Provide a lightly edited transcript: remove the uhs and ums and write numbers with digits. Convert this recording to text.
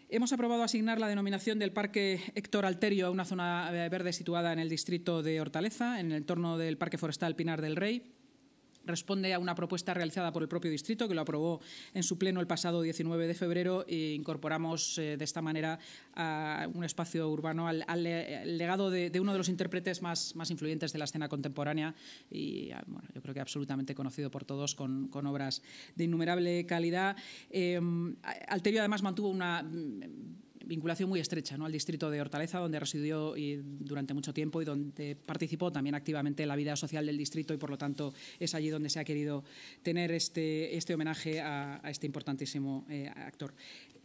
Hemos aprobado asignar la denominación del Parque Héctor Alterio a una zona verde situada en el distrito de Hortaleza, en el entorno del Parque Forestal Pinar del Rey. Responde a una propuesta realizada por el propio distrito, que lo aprobó en su pleno el pasado 19 de febrero, e incorporamos de esta manera a un espacio urbano al legado de uno de los intérpretes más influyentes de la escena contemporánea y, bueno, yo creo que absolutamente conocido por todos, con obras de innumerable calidad. Alterio además mantuvo una vinculación muy estrecha, ¿no?, al distrito de Hortaleza, donde residió durante mucho tiempo y donde participó también activamente en la vida social del distrito, y por lo tanto es allí donde se ha querido tener este homenaje a este importantísimo actor.